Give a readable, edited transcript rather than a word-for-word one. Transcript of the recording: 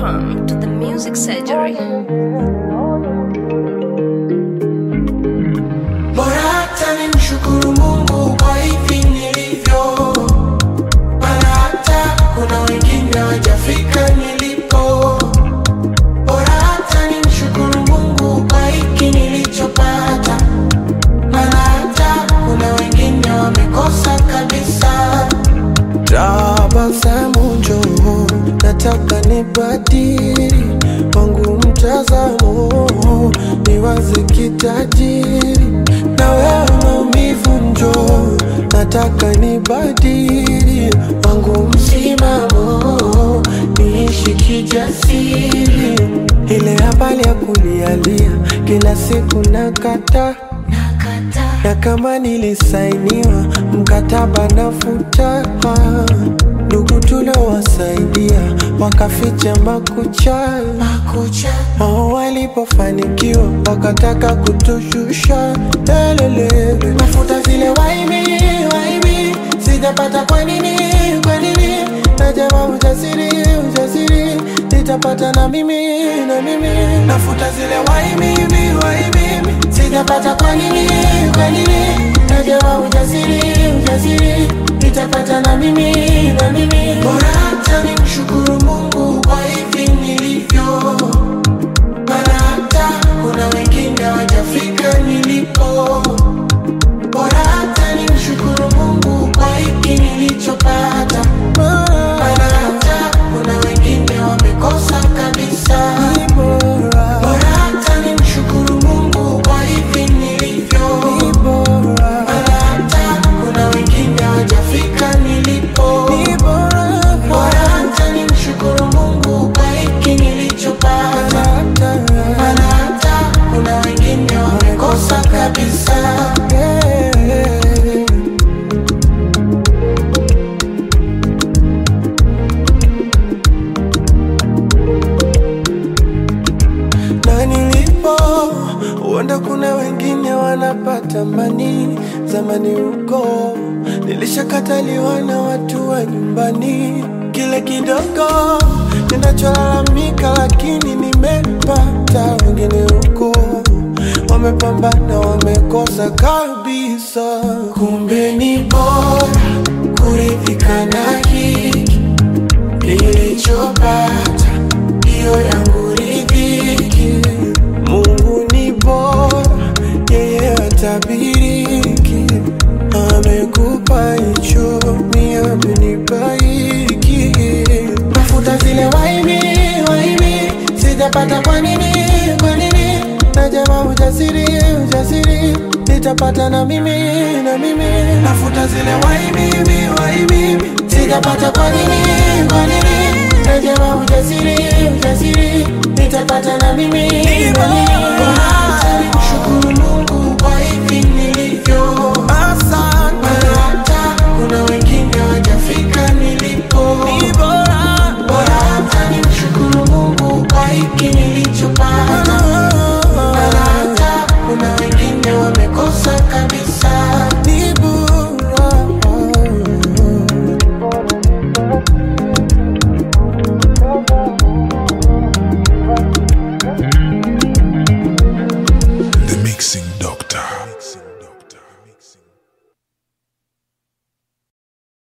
Welcome to the Music Surgery. Bora hata nimshukuru Mungu kwa hivi nilivyo, maana hata kuna wengine hawajafika nilipo. Bora hata nimshukuru Mungu kwa hiki nilichopata, maana hata kuna wengine wamekosa kabisa. Tabasamu njoo, nataka nibadili wangu mtazamo, niwaze kitajiri. Na wewe maumivu njoo, nataka nibadili wangu msimamo, niishi kijasiri. Ile habari ya kulialia kila siku nakata, na kama nilisainiwa mkataba nafuta. Ndugu tuliowasaidia wakaficha makucha. Wao walipofanikiwa wakataka kutushusha. Lelelele, nafuta zile waibi, sijapata kwa nini. Najama ujasiri, nitapata na mimi. Nafuta zile waibi, sijapata kwa nini. Najama ujasiri, nitapata na mimi. Bora hata nimshukuru Mungu kwa hivi nilivyo, maana hata kuna wengine hawajafika nilipo. Bora hata nimshukuru Mungu kwa hiki nilichopata, maana hata kuna wengine wamekosa kabisa. Bora hata nimshukuru Mungu kwa hivi nilivyo, maana hata kuna wengine hawajafika nilipo. Bora hata nimshukuru Mungu kwa hiki nilichopata, maana hata kuna wengine wamekosa kabisa. Na nilipo huenda kuna wengine wanapata mani. Zamani huko nilishakataliwa na watu wa nyumbani. Kile kidogo ninacholalamika lakini nimepata. Wengine huko wamepambana wamekosa kabisa. Kumbe ni bora kuridhika na hiki nilichopata, hiyo yangu ridhiki. Mungu ni bora, yeye hatabiriki. Amekupa hicho, mimi amenipa hiki. Nafuta zile waibi, sijapata kwa nini. Najama ujasiri, nitapata na mimi. Nafuta zile waibi, sijapata kwa nini. Najama ujasiri, nitapata na mimi.